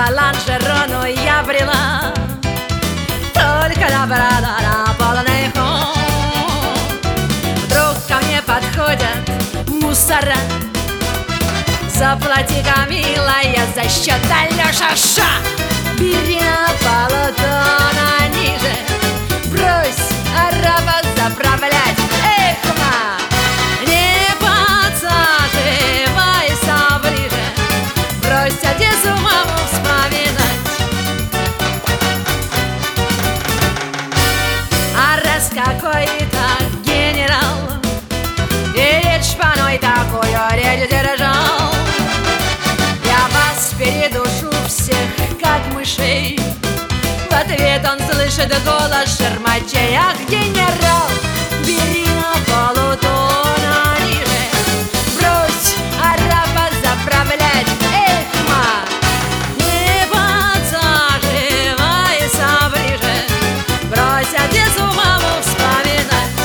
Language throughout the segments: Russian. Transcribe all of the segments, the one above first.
по лонжерону я брела, только добрала на полный ход. Вдруг ко мне подходят мусора: заплати-ка, милая, за счет Алёша Ша. Бери на полтона ниже, брось араба заправлять. Эх, ма, не подсаживайся ближе, брось Одессу маму вспоминать. А раз какой-то генерал перед шпаной такую речь держал: я вас передушу всех, как мышей. В ответ он слышит голос Шермачей: ах, генерал, бери на полтона ниже, брось араба заправлять. Эх, ма, не подсаживайся ближе, брось Одессу маму вспоминать.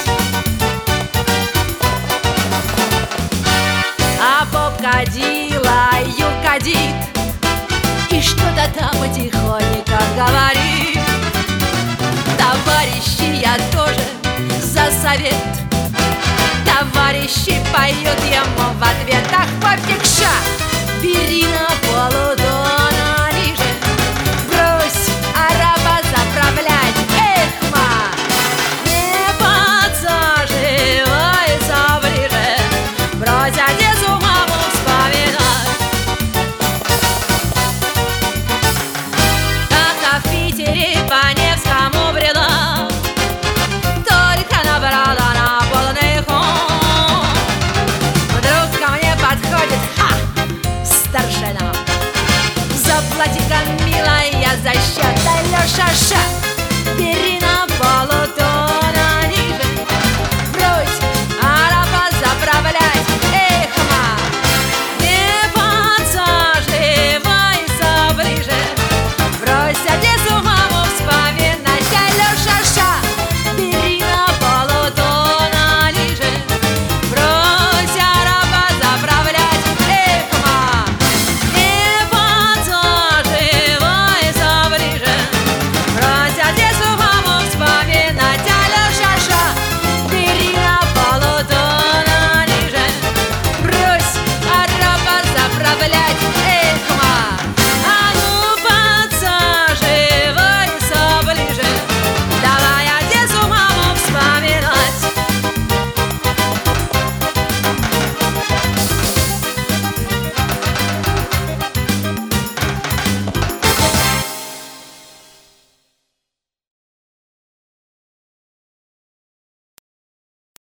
А поп кадила, юг кадит, и что-то там тихонько говорит. Товарищи, я тоже за совет. Товарищи поют ему в ответ: ах, попикша, бери на полтона ниже, брось араба заправлять. Эх, ма, не подсаживайся ближе, брось Одессу маму вспоминать. Как в Питере по Невскому брела, только набрала на полный ход. Вдруг ко мне подходит старшина: заплати-ка, милая, за счет Алёша Ша.